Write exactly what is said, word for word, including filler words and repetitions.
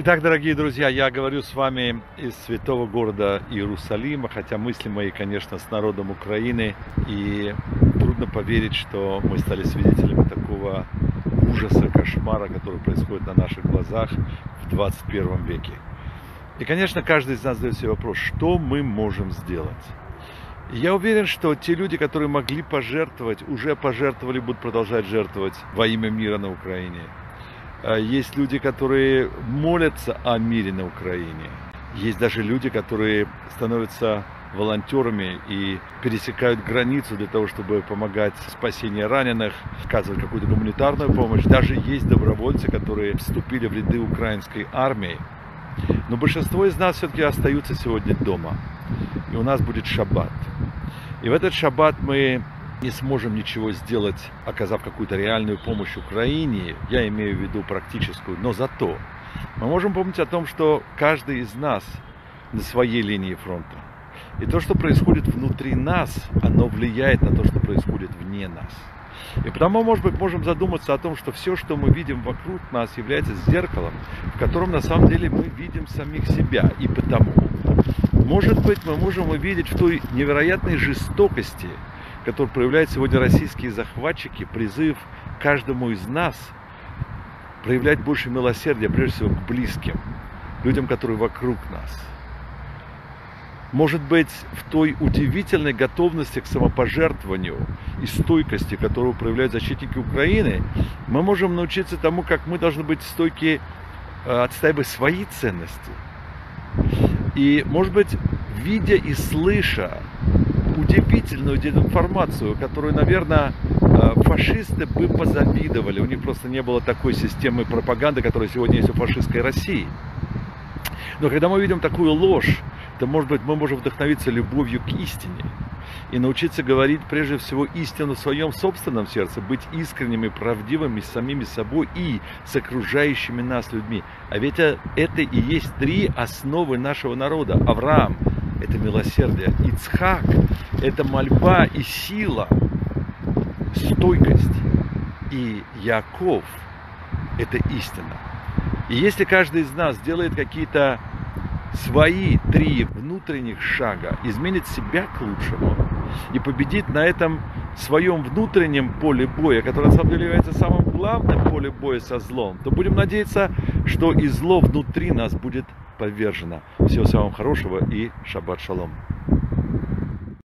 Итак, дорогие друзья, я говорю с вами из святого города Иерусалима, хотя мысли мои, конечно, с народом Украины, и трудно поверить, что мы стали свидетелями такого ужаса, кошмара, который происходит на наших глазах в двадцать первом веке. И, конечно, каждый из нас задает себе вопрос, что мы можем сделать? И я уверен, что те люди, которые могли пожертвовать, уже пожертвовали, будут продолжать жертвовать во имя мира на Украине. Есть люди, которые молятся о мире на Украине. Есть даже люди, которые становятся волонтерами и пересекают границу для того, чтобы помогать в спасении раненых, оказывать какую-то гуманитарную помощь. Даже есть добровольцы, которые вступили в ряды украинской армии. Но большинство из нас все-таки остаются сегодня дома. И у нас будет шаббат. И в этот шаббат мы не сможем ничего сделать, оказав какую-то реальную помощь Украине, я имею в виду практическую, но зато мы можем помнить о том, что каждый из нас на своей линии фронта. И то, что происходит внутри нас, оно влияет на то, что происходит вне нас. И потому, может быть, можем задуматься о том, что все, что мы видим вокруг нас, является зеркалом, в котором на самом деле мы видим самих себя. И потому, может быть, мы можем увидеть в той невероятной жестокости, который проявляют сегодня российские захватчики, призыв каждому из нас проявлять больше милосердия, прежде всего, к близким, людям, которые вокруг нас. Может быть, в той удивительной готовности к самопожертвованию и стойкости, которую проявляют защитники Украины, мы можем научиться тому, как мы должны быть стойки, отстаивать свои ценности. И, может быть, видя и слыша удивительную дезинформацию, которую, наверное, фашисты бы позавидовали. У них просто не было такой системы пропаганды, которая сегодня есть у фашистской России. Но когда мы видим такую ложь, то, может быть, мы можем вдохновиться любовью к истине и научиться говорить, прежде всего, истину в своем собственном сердце, быть искренними, правдивыми с самими собой и с окружающими нас людьми. А ведь это и есть три основы нашего народа. Авраам – это милосердие, Ицхак – это мольба и сила, стойкость, и Яков – это истина. И если каждый из нас делает какие-то свои три внутренних шага, изменит себя к лучшему и победит на этом своем внутреннем поле боя, которое на самом деле является самым главным полем боя со злом, то будем надеяться, что и зло внутри нас будет повержено. Всего самого хорошего и шаббат шалом.